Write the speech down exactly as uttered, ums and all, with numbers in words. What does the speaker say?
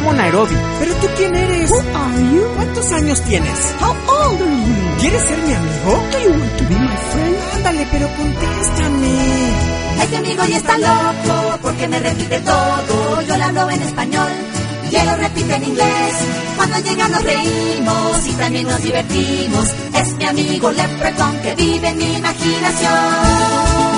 llamo Nairobi. ¿Pero tú quién eres? Who are you? ¿Cuántos años tienes? How old are you? ¿Quieres ser mi amigo? Do you want to be my friend? Ándale, pero contéstame. Este amigo ya está loco porque me repite todo. Yo le hablo en español y él lo repite en inglés. Cuando llega nos reímos y también nos divertimos. Es mi amigo Leprechaun que vive en mi imaginación.